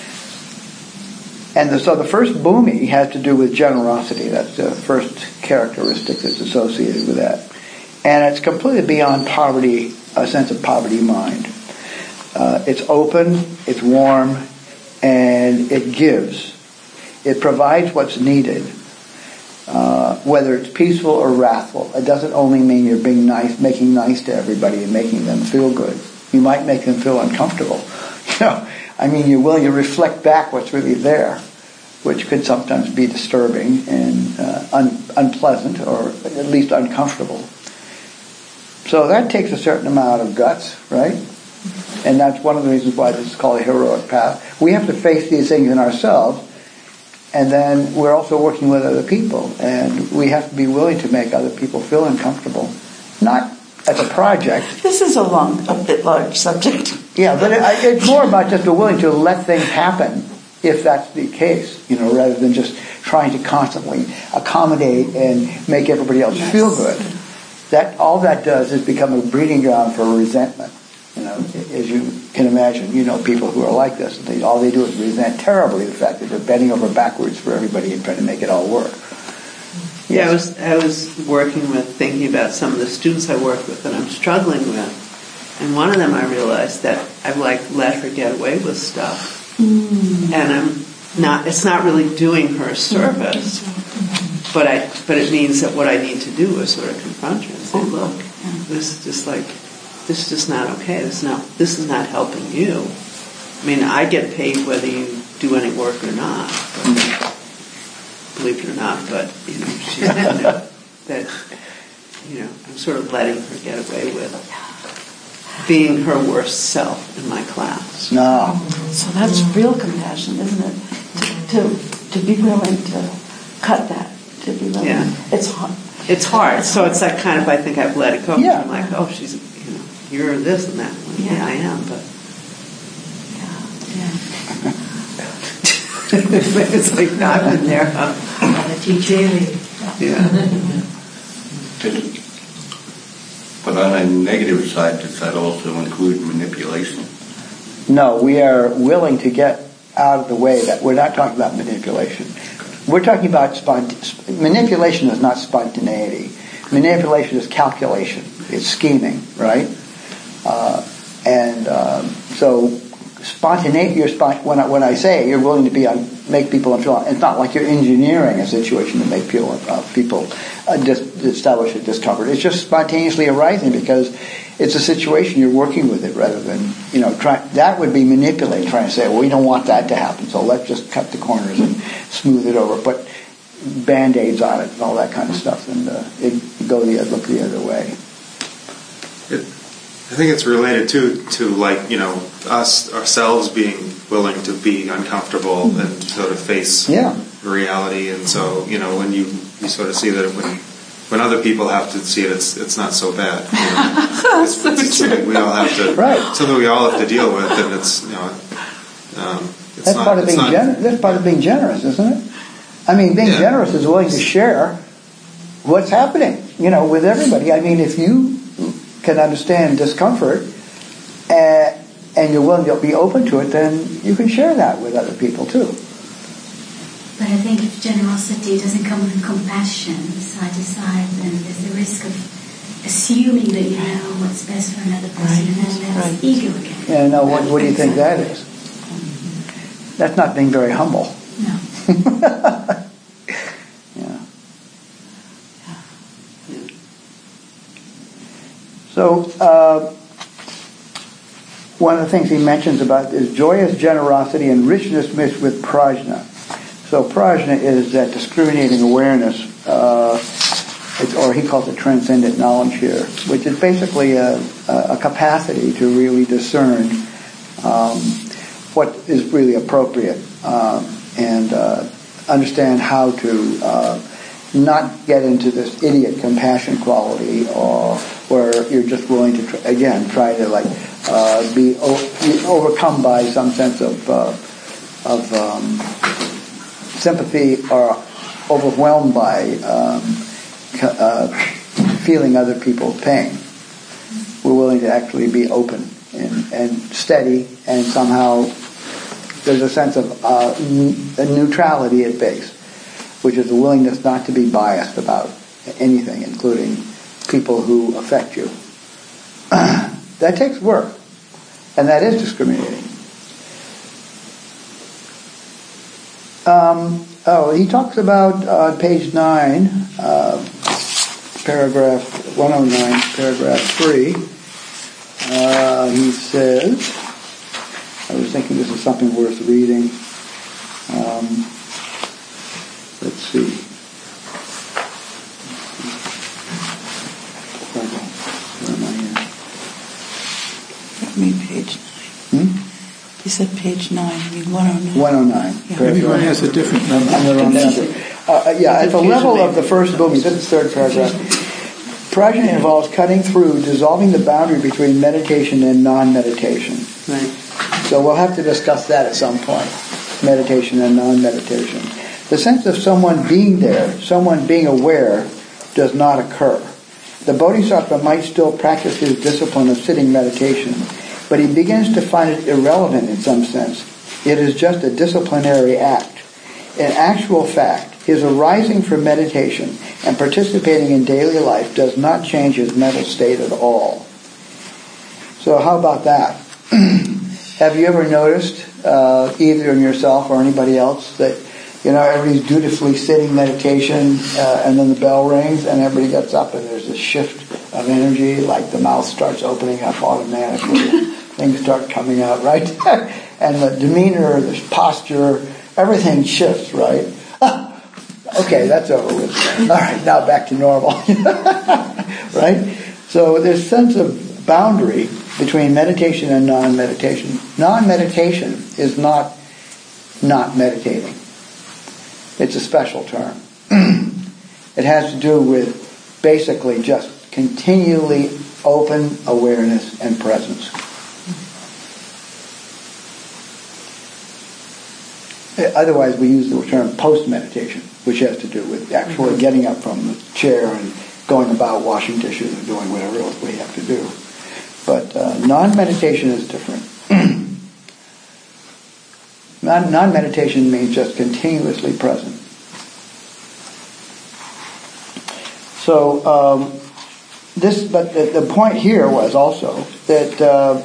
and the, so the first bhumi has to do with generosity. That's the first characteristic that's associated with that. And it's completely beyond poverty, a sense of poverty mind. Uh, it's open, it's warm, and it gives. It provides what's needed, uh, whether it's peaceful or wrathful. It doesn't only mean you're being nice, making nice to everybody and making them feel good. You might make them feel uncomfortable. You know, I mean, you're willing to reflect back what's really there, which could sometimes be disturbing and uh, un- unpleasant or at least uncomfortable. So that takes a certain amount of guts, right? And that's one of the reasons why this is called a heroic path. We have to face these things in ourselves, and then we're also working with other people, and we have to be willing to make other people feel uncomfortable. Not as a project. This is a long, a bit large subject. Yeah, but it, it's more about just being willing to let things happen if that's the case, you know, rather than just trying to constantly accommodate and make everybody else yes. feel good. That all that does is become a breeding ground for resentment. You know, as you can imagine, you know people who are like this. They, all they do is resent terribly the fact that they're bending over backwards for everybody and trying to make it all work. Yes. Yeah, I was I was working with thinking about some of the students I work with that I'm struggling with, and one of them I realized that I've like let her get away with stuff, mm. and I'm not. It's not really doing her a service. Mm. But I, but it means that what I need to do is sort of confront her and say, "Look, this is just like, this is just not okay. This is not, this is not helping you. I mean, I get paid whether you do any work or not. But, believe it or not, but you know, she's you know, that, you know, I'm sort of letting her get away with being her worst self in my class. No, So that's real compassion, isn't it? To, to to be willing to cut that. To be willing. Yeah. It's hard. It's hard. So it's like kind of, I think I've let it go. Yeah. I'm like, oh, she's, you know, you're this and that. Well, yeah. yeah, I am, but. Yeah. It's like, no, I've been there. Huh? Yeah. But on a negative side, does that also include manipulation? No, we are willing to get out of the way. That we're not talking about manipulation. We're talking about spont- manipulation is not spontaneity. Manipulation is calculation. It's scheming, right? Uh, and um, so spontaneity. You're spont- when I, when I say you're willing to be on, make people feel. It's not like you're engineering a situation to make people uh, people uh, dis- establish a discomfort. It's just spontaneously arising because it's a situation you're working with it rather than, you know, try, that would be manipulating, trying to say, well, we don't want that to happen, so let's just cut the corners and smooth it over, put Band-Aids on it and all that kind of stuff, and uh, it go the look the other way. It, I think it's related too to, like, you know, us ourselves being willing to be uncomfortable mm-hmm. and sort of face yeah. reality, and so, you know, when you, you sort of see that when When other people have to see it, it's it's not so bad. You know? it's, so it's something we all have to, right. something we all have to deal with, and it's, you know, um, it's that's not, part of it's being not, gen- that's part of being generous, isn't it? I mean, being yeah. generous is willing to share what's happening, you know, with everybody. I mean, if you can understand discomfort uh, and you're willing to be open to it, then you can share that with other people too. But I think if generosity doesn't come with compassion side to side, then there's the risk of assuming that you know what's best for another person, right. and then that's right. ego again. Yeah, no, what, what do you think that is? That's not being very humble. No. yeah. So, uh, one of the things he mentions about is joyous generosity and richness mixed with prajna. So prajna is that discriminating awareness, uh, it's, or he calls it transcendent knowledge here, which is basically a, a capacity to really discern um, what is really appropriate um, and uh, understand how to uh, not get into this idiot compassion quality, or where you're just willing to tr- again try to like uh, be, o- be overcome by some sense of uh, of um, sympathy or overwhelmed by um, uh, feeling other people's pain. We're willing to actually be open and, and steady, and somehow there's a sense of uh, n- a neutrality at base, which is a willingness not to be biased about anything, including people who affect you. That takes work, and that is discriminating. Um, oh, he talks about uh, page nine, uh, paragraph one oh nine, paragraph three. Uh, he says, I was thinking this is something worth reading. Um, let's see. Where am I here? Give me page nine. Hmm? You said page nine, I mean one oh nine. one oh nine. Yeah. Everyone has a different number. I'm the wrong number. Uh, yeah, at the level of the first movie, this is the third paragraph. Prajna involves cutting through, dissolving the boundary between meditation and non-meditation. Right. So we'll have to discuss that at some point, meditation and non-meditation. The sense of someone being there, someone being aware, does not occur. The bodhisattva might still practice his discipline of sitting meditation, but he begins to find it irrelevant in some sense. It is just a disciplinary act. In actual fact, his arising from meditation and participating in daily life does not change his mental state at all. So how about that? Have you ever noticed, uh, either in yourself or anybody else, that, you know, everybody's dutifully sitting meditation uh, and then the bell rings and everybody gets up and there's a shift of energy, like the mouth starts opening up automatically, things start coming out, right? And the demeanor, the posture, everything shifts, right? Okay, that's over with. All right, now back to normal. Right? So this sense of boundary between meditation and non-meditation. Non-meditation is not not meditating. It's a special term. It has to do with basically just continually open awareness and presence. Otherwise, we use the term post-meditation, which has to do with actually getting up from the chair and going about washing dishes and doing whatever else we have to do. But uh, non-meditation is different. non- non-meditation means just continuously present. So um, this, but the, the point here was also that uh,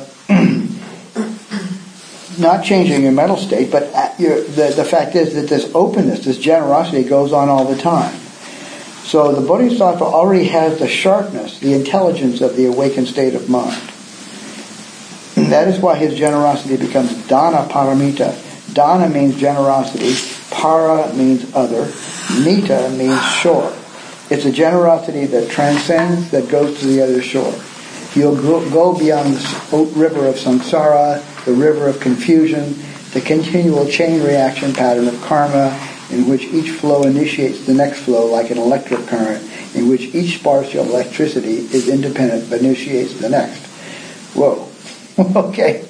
not changing your mental state, but your, the, the fact is that this openness, this generosity goes on all the time. So the Bodhisattva already has the sharpness, the intelligence of the awakened state of mind. And that is why his generosity becomes dana paramita. Dana means generosity, para means other, mita means shore. It's a generosity that transcends, that goes to the other shore. You'll go beyond the river of samsara, the river of confusion, the continual chain reaction pattern of karma, in which each flow initiates the next flow like an electric current, in which each spark of electricity is independent but initiates the next. Whoa. Okay.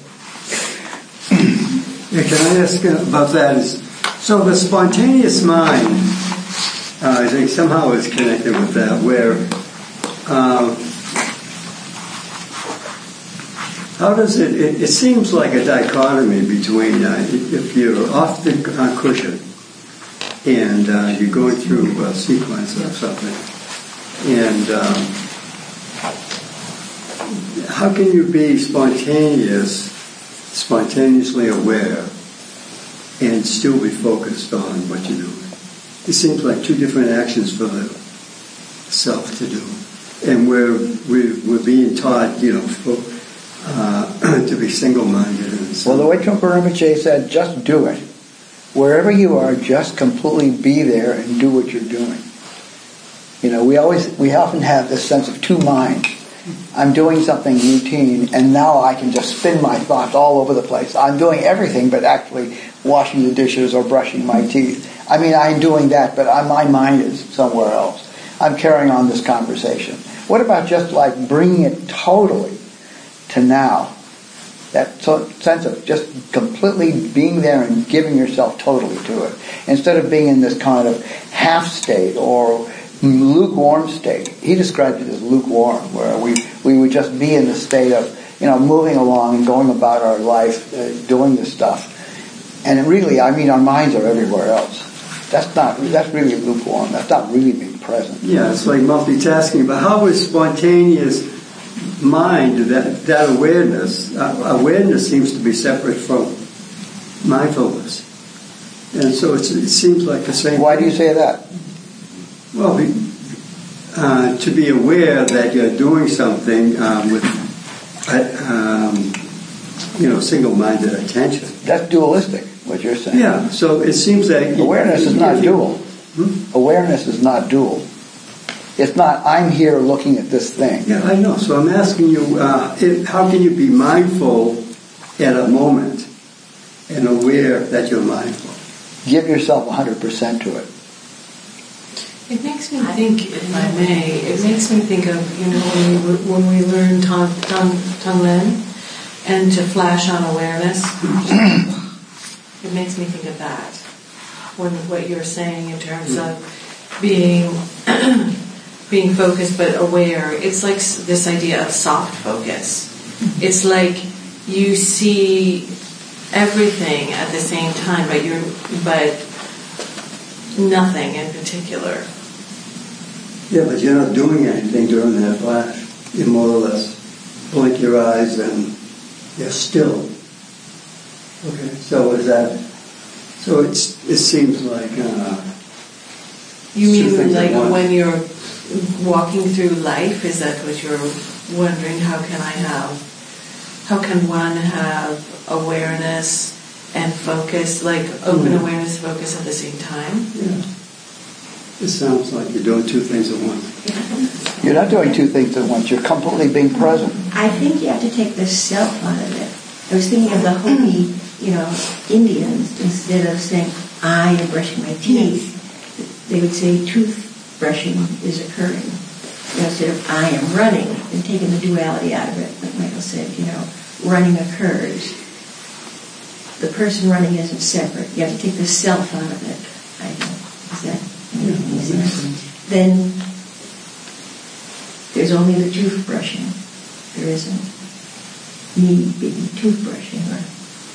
Yeah, can I ask about that? Is, so the spontaneous mind, uh, I think somehow is connected with that, where um, how does it, it, it seems like a dichotomy between uh, if you're off the uh, cushion and uh, you're going through a sequence of something, and um, how can you be spontaneous, spontaneously aware, and still be focused on what you're doing? It seems like two different actions for the self to do. And we're, we're, we're being taught, you know, for, uh, to be single-minded. And so. Well, the way Trungpa Rinpoche said, just do it. Wherever you are, just completely be there and do what you're doing. You know, we always, we often have this sense of two minds. I'm doing something routine, and now I can just spin my thoughts all over the place. I'm doing everything but actually washing the dishes or brushing my teeth. I mean, I'm doing that, but I, my mind is somewhere else. I'm carrying on this conversation. What about just like bringing it totally to now? That so, sense of just completely being there and giving yourself totally to it. Instead of being in this kind of half state or lukewarm state. He described it as lukewarm, where we, we would just be in the state of, you know, moving along and going about our life, uh, doing this stuff. And really, I mean, our minds are everywhere else. That's not, that's really lukewarm. That's not really being present. Yeah, it's like multitasking. But how is spontaneous mind, that, that awareness, uh, awareness seems to be separate from mindfulness. And so it's, it seems like the same. Why do you say that? Well, uh, to be aware that you're doing something um, with, uh, um, you know, single-minded attention. That's dualistic, what you're saying. Yeah, so it seems that... Awareness is not dual. Hmm? Awareness is not dual. It's not, I'm here looking at this thing. Yeah, I know. So I'm asking you, uh, if, how can you be mindful at a moment and aware that you're mindful? Give yourself one hundred percent to it. It makes me think, if I may, it makes me think of, you know, when we, when we learn Tong, Tong, Tonglen and to flash on awareness. It makes me think of that. When what you're saying in terms of being being focused but aware, it's like this idea of soft focus. It's like you see everything at the same time, but you're but nothing in particular. Yeah, but you're not doing anything during that flash. You more or less blink your eyes and you're still. Okay, so is that? So it's it seems like. Uh, you mean like when you're walking through life? Is that what you're wondering? How can I have? How can one have awareness and focus, like open mm-hmm. awareness, focus at the same time? Yeah. It sounds like you're doing two things at once. You're not doing two things at once. You're completely being present. I think you have to take the self out of it. I was thinking of the Hopi, you know, Indians. Instead of saying, I am brushing my teeth, they would say tooth brushing is occurring. You know, instead of I am running, and taking the duality out of it. Like Michael said, you know, running occurs. The person running isn't separate. You have to take the self out of it, I think. Is that Yeah, easier? Then there's only the toothbrushing. There isn't me being toothbrushing or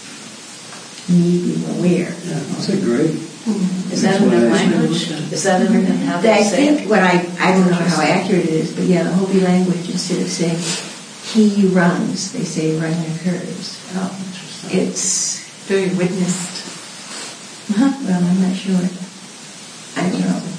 me being aware. Yeah, that's a great. Is that in their language? Is that in how they I say it? think what I, I don't know how accurate it is, but yeah, the Hopi language, instead of saying he runs, they say running occurs. Oh, interesting. It's, Very witnessed. well, I'm not sure. I don't know.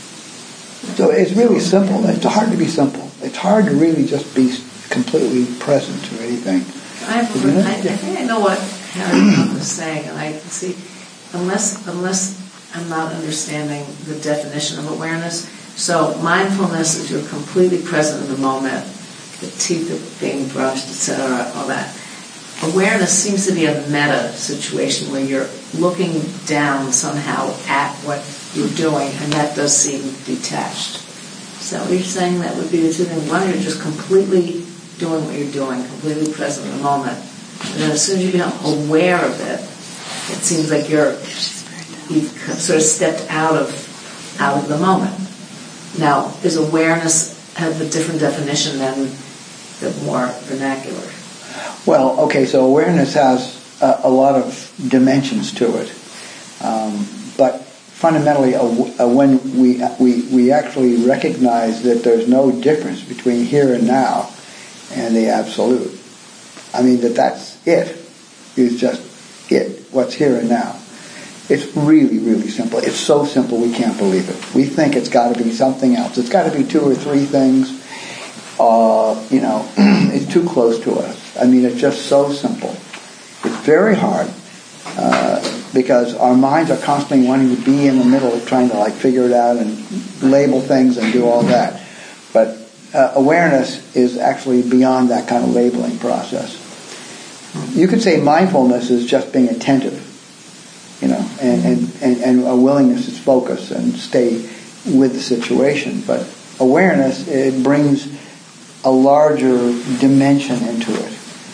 So it's really simple. It's hard to be simple. It's hard to really just be completely present to anything. I, have, I, I think I know what Harry Trump was saying, and I can see, unless unless I'm not understanding the definition of awareness. So mindfulness is you're completely present in the moment, the teeth are being brushed, et cetera, all that. Awareness seems to be a meta situation where you're looking down somehow at what you're doing, and that does seem detached. So what you're saying that would be the two things. One, you're just completely doing what you're doing, completely present in the moment. And then as soon as you become aware of it, it seems like you're you've sort of stepped out of out of the moment. Now, is awareness have a different definition than the more vernacular? Well, okay, so awareness has a, a lot of dimensions to it. Um, but fundamentally, uh, uh, when we, we, we actually recognize that there's no difference between here and now and the absolute, I mean, that that's it, is just it, what's here and now. It's really, really simple. It's so simple we can't believe it. We think it's got to be something else. It's got to be two or three things. Uh, you know, it's too close to us. I mean, it's just so simple. It's very hard uh, because our minds are constantly wanting to be in the middle, trying to like figure it out and label things and do all that. But uh, awareness is actually beyond that kind of labeling process. You could say mindfulness is just being attentive, you know, and, and, and, and a willingness to focus and stay with the situation. But awareness, it brings a larger dimension into it.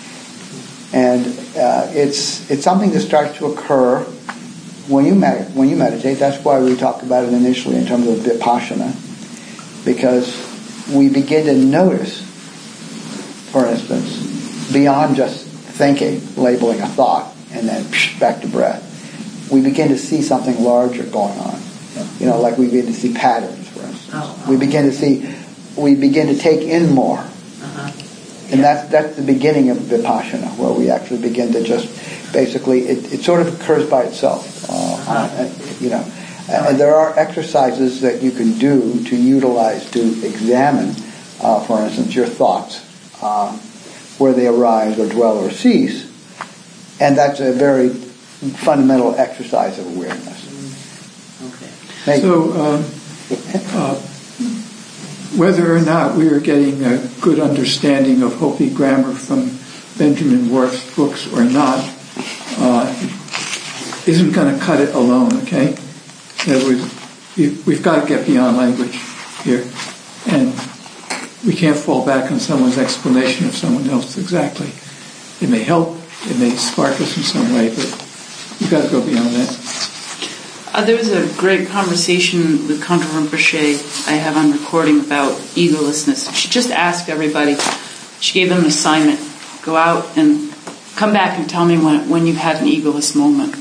And uh, it's it's something that starts to occur when you med- when you meditate. That's why we talked about it initially in terms of vipassana, because we begin to notice, for instance, beyond just thinking, labeling a thought, and then psh, back to breath. We begin to see something larger going on. You know, like we begin to see patterns, for instance. Oh, oh. We begin to see, we begin to take in more. Uh-huh. And that's that's the beginning of vipassana, where we actually begin to just basically, it, it sort of occurs by itself. Uh, uh, you know, and there are exercises that you can do to utilize, to examine, uh, for instance, your thoughts, um, where they arise or dwell or cease. And that's a very fundamental exercise of awareness. Okay. Maybe. So, um, uh, whether or not we are getting a good understanding of Hopi grammar from Benjamin Worth's books or not, uh, isn't going to cut it alone, okay? In other words, we've, we've got to get beyond language here. And we can't fall back on someone's explanation of someone else exactly. It may help, it may spark us in some way, but we've got to go beyond that. Uh, there was a great conversation with Khandro Rinpoche I have on recording about egolessness. She just asked everybody, she gave them an assignment, go out and come back and tell me when when you've had an egoless moment.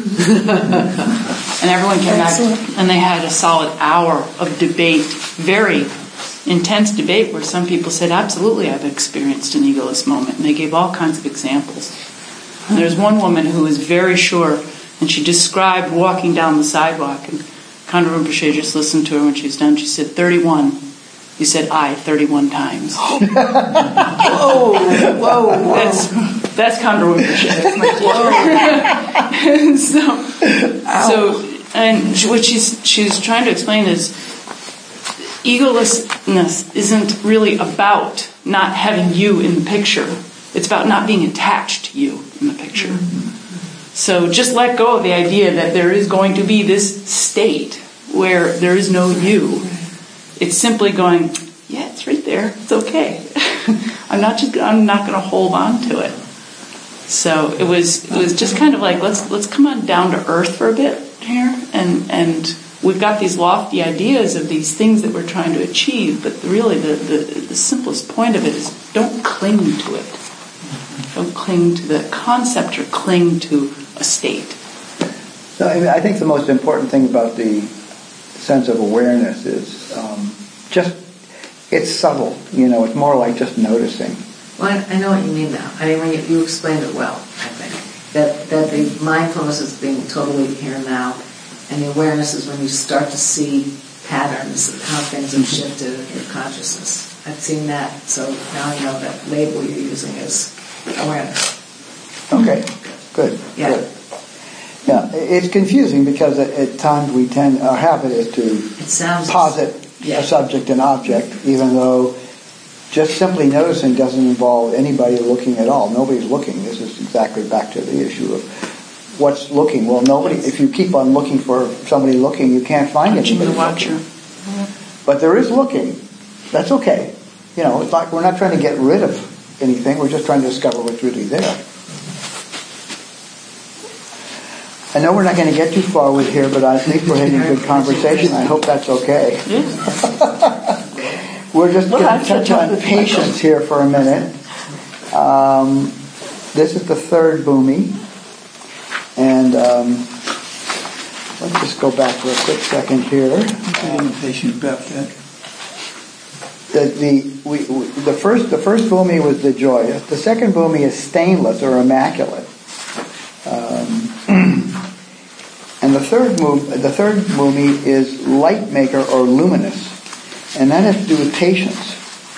And everyone came Excellent. back and they had a solid hour of debate, very intense debate, where some people said, absolutely, I've experienced an egoless moment. And they gave all kinds of examples. And there's one woman who was very sure, and she described walking down the sidewalk, and Khandro Rinpoche just listened to her when she was done. She said, thirty-one. You said I thirty-one times. whoa, whoa, whoa. That's, that's Khandro Rinpoche. That's my teacher. so, so And what she's she's trying to explain is egolessness isn't really about not having you in the picture. It's about not being attached to you in the picture. So just let go of the idea that there is going to be this state where there is no you. It's simply going, yeah, it's right there. It's okay. I'm not just I'm not going to hold on to it. So it was it was just kind of like let's let's come on down to earth for a bit here, and and we've got these lofty ideas of these things that we're trying to achieve, but really the, the, the simplest point of it is don't cling to it. Don't cling to the concept or cling to a state. So I, mean, I think the most important thing about the sense of awareness is um, just, it's subtle, you know, it's more like just noticing. Well, I, I know what you mean now. I mean, when you, you explained it well, I think. That, that the mindfulness is being totally here and now, and the awareness is when you start to see patterns of how things have shifted in your consciousness. I've seen that, so now I know that label you're using is awareness. Okay, good. Yeah. Good. Yeah, it's confusing because at, at times we tend, our habit is to it sounds posit yeah. a subject and object, even though just simply noticing doesn't involve anybody looking at all. Nobody's looking. This is exactly back to the issue of what's looking. Well, nobody. If you keep on looking for somebody looking, you can't find anybody the watcher. looking. But there is looking. That's okay. You know, it's like we're not trying to get rid of anything. We're just trying to discover what's really there. I know we're not going to get too far with here, but I think we're having a good conversation. I hope that's okay. We're just going to touch on patience here for a minute. Um, this is the third bhumi. And um, let's just go back for a quick second here. I'm impatient about that. The the we, we, the first the first bhumi was the joyous. The second bhumi is stainless or immaculate. Um, and the third move the third bhumi is light maker or luminous, and that has to do with patience.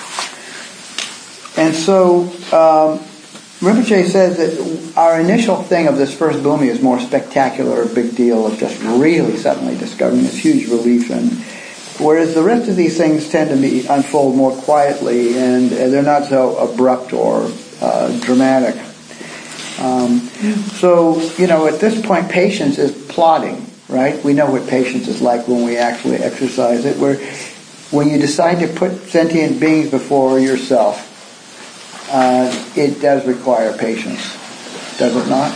And so um, Rinpoche says that our initial thing of this first bhumi is more spectacular, a big deal of just really suddenly discovering this huge relief, and whereas the rest of these things tend to be unfold more quietly, and they're not so abrupt or uh, dramatic. Um, so, you know, at this point, patience is plodding, right? We know what patience is like when we actually exercise it. Where when you decide to put sentient beings before yourself, uh, it does require patience, does it not?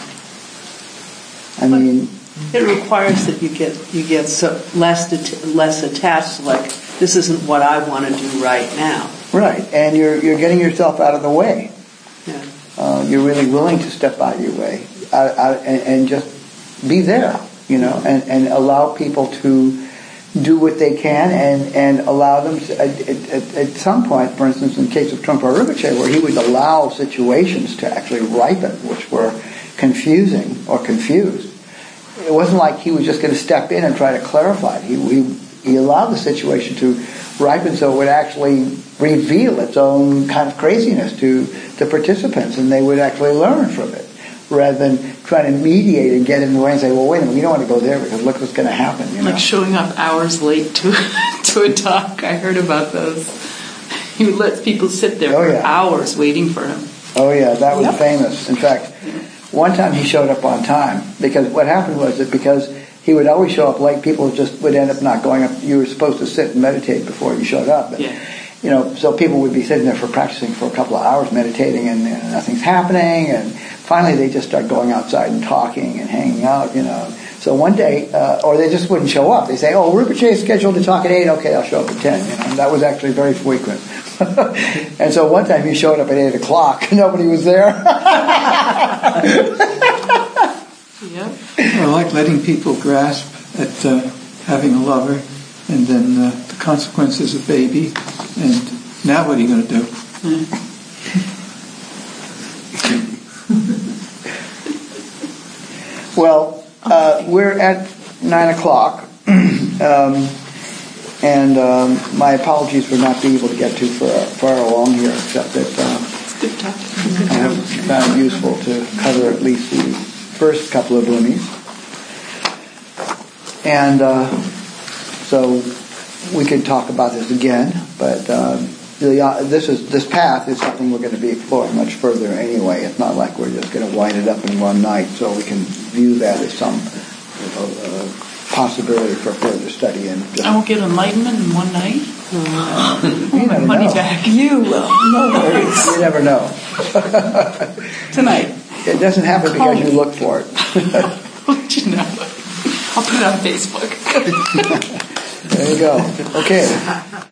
I mean, it requires that you get you get so less det- less attached. Like, this isn't what I want to do right now. Right, and you're you're getting yourself out of the way. Yeah. Uh, you're really willing to step out of your way out, out, and, and just be there, you know, and, and allow people to do what they can, and, and allow them to, at, at, at some point, for instance, in the case of Trungpa Rinpoche, where he would allow situations to actually ripen, which were confusing or confused. It wasn't like he was just going to step in and try to clarify it. He, he, he allowed the situation to ripen so it would actually reveal its own kind of craziness to the participants, and they would actually learn from it, rather than trying to mediate and get in the way and say, well, wait a minute, we don't want to go there because look what's going to happen. You know? Like showing up hours late to to a talk. I heard about those. He would let people sit there oh, for yeah. hours waiting for him. Oh, yeah, that was Yep. famous. In fact, one time he showed up on time, because what happened was that because he would always show up late, people just would end up not going up. You were supposed to sit and meditate before you showed up. But, Yeah. you know, so people would be sitting there for practicing for a couple of hours, meditating, and, and nothing's happening. And finally, they just start going outside and talking and hanging out. You know, so one day, uh, or they just wouldn't show up. They say, "Oh, Rinpoche is scheduled to talk at eight. Okay, I'll show up at ten." You know, and that was actually very frequent. And so one time he showed up at eight o'clock. Nobody was there. Yep. I like letting people grasp at uh, having a lover, and then uh, the consequences of baby, and now what are you going to do? Well, uh, we're at nine o'clock, um, and um, my apologies for not being able to get too far, far along here, except that uh, It's good talk. I have found it useful to cover at least the first couple of bhumis. And uh, so we could talk about this again, but uh, the, uh, this is this path is something we're going to be exploring much further anyway. It's not like we're just going to wind it up in one night, so we can view that as some uh, possibility for further study. And just, I won't get enlightenment in one night. Uh, I want my money know. back. You will. No worries. You never know. Tonight. It doesn't happen because you look for it. I'll let you know. I'll put it on Facebook. There you go. Okay.